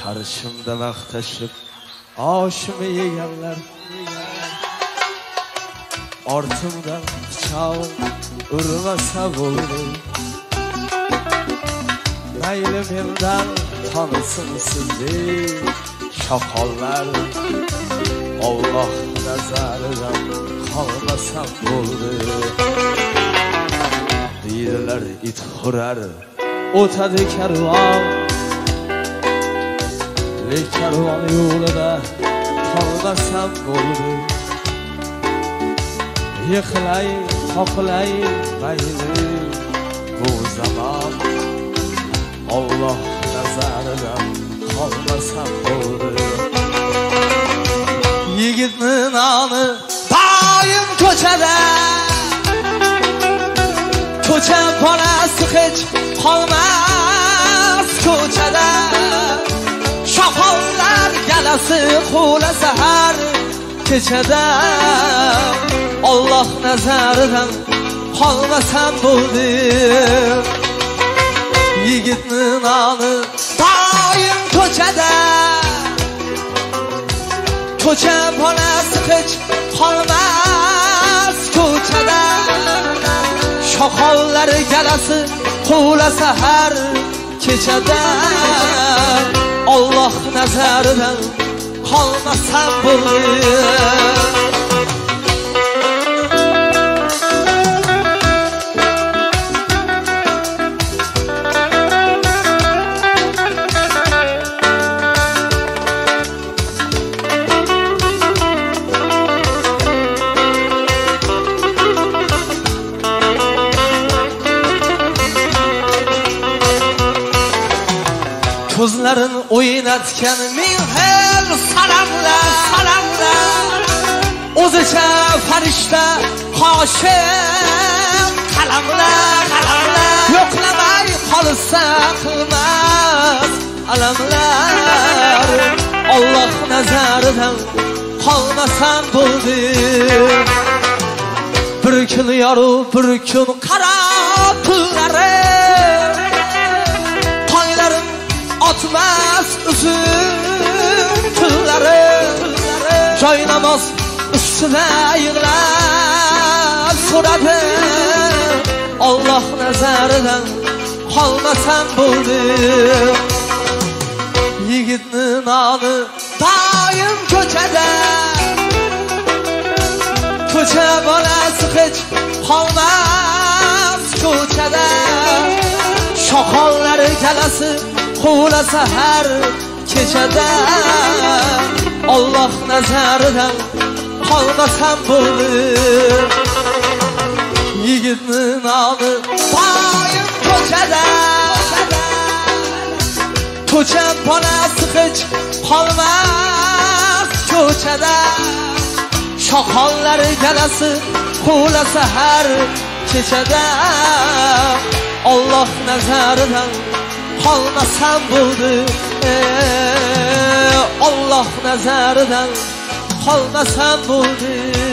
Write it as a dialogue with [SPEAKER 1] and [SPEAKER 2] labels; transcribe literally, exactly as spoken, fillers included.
[SPEAKER 1] qarshimda maqtashib oshimni yeganlar, ortimdan pichoq urmasa bo'ldi. Mayli mendan tanısin sizni shoqollar, Alloh nazaridan qolmasam bo'ldi. Deydilar it hurar, o'tadi karvon, lek karvon yo'lida qolmasam bo'ldi. Yiqilay, qoqilay, mayli bu zamon, Alloh nazaridan qolmasam bo'ldi. Yigitni noni doim ko'chada, ko'cha bolasi hech qolmas ko'chada. Shoqollar galasi quvlasa har kechada, Alloh nazaridan qolmasam bo'ldi. Yigitni noni doim ko'chada, ko'cha bolasi hech qolmas ko'chada. Shoqollar galasi quvlasa har kechada, Alloh nazaridan qolmasam bo'ldi. Ko'zlarin o'ynatgan ming xil salamlar, salamlar. O'zicha farishta qoshim qalamlar, qalamlar. Yo'qlamay qolsa qilmas alamlar, Alloh nazaridan qolmasam bo'ldi. Bir kun yoru bir kun qarab kunlari, otmas uzun kunlari. Joy namoz ustida yig'lab so'radi, Alloh nazaridan qolmasam bo'ldi. Yigitni noni doim ko'chada, ko'cha bolasi hech qolmas ko'chada. Shoqollar galasi quvlasa har kechada, Alloh nazaridan qolmasam bo'ldi. Yigitni noni doim ko'chada, ko'cha bolasi hech qolmas ko'chada. Shoqollar galasi quvlasa har kechada, Alloh nazaridan qolmasam bo'ldi. Alloh nazaridan qolmasam bo'ldi.